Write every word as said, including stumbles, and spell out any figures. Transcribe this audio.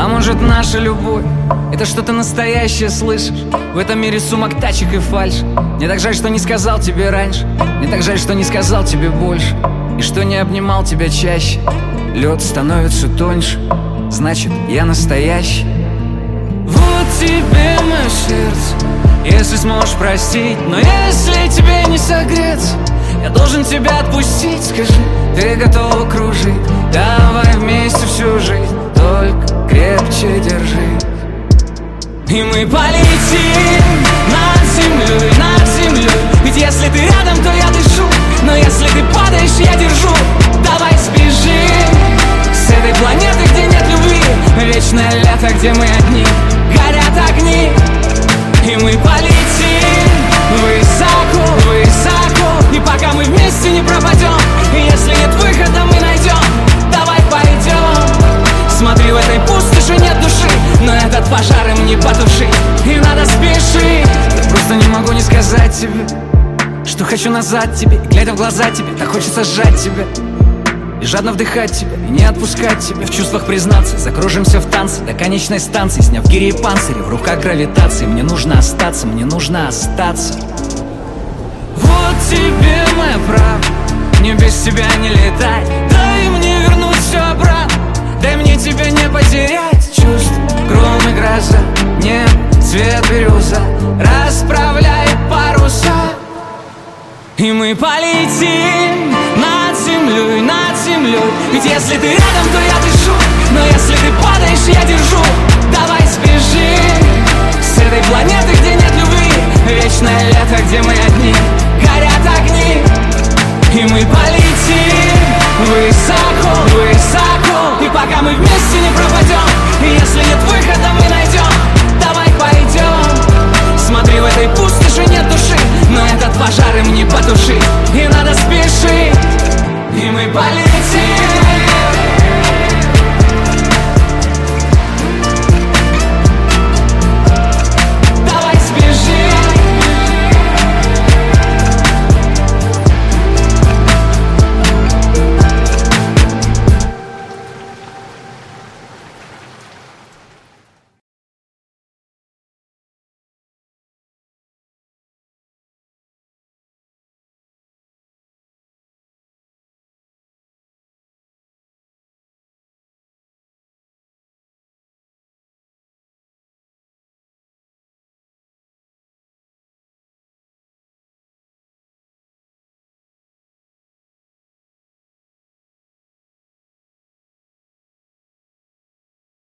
А может, наша любовь — это что-то настоящее, слышишь? В этом мире сумок, тачек и фальшь. Мне так жаль, что не сказал тебе раньше. Мне так жаль, что не сказал тебе больше. И что не обнимал тебя чаще. Лед становится тоньше, значит, я настоящий. Вот тебе мое сердце, если сможешь простить. Но если тебе не согреться, я должен тебя отпустить. Скажи, ты готова кружить? Давай вместе всю жизнь, только крепче держи. И мы полетим над землей, над землей. Ведь если ты рядом, то я дышу. Но если ты падаешь, я держу. Давай сбежим с этой планеты, где нет любви. Вечное лето, где мы одни, горят огни. И мы полетим высоко, высоко. И пока мы вместе не пропадем, и если нет выхода, мы найдем. Давай пойдем. Смотри, в этой пустоши нет души, но этот пожар им не потушить. И надо спешить. Я просто не могу не сказать тебе, что хочу назад тебе. И глядя в глаза тебе, так хочется сжать тебя и жадно вдыхать тебя, и не отпускать тебя. В чувствах признаться, закружимся в танце до конечной станции, сняв гири и панцири, в руках гравитации. Мне нужно остаться, мне нужно остаться. Вот тебе моя правда, мне без тебя не летать. Дай мне вернуть все обратно, дай мне тебя не потерять. Чувств, гром и гроза, небо, цвет бирюза расправляет паруса. И мы полетим над землей, над землей. Ведь если ты рядом, то я дышу. Но если ты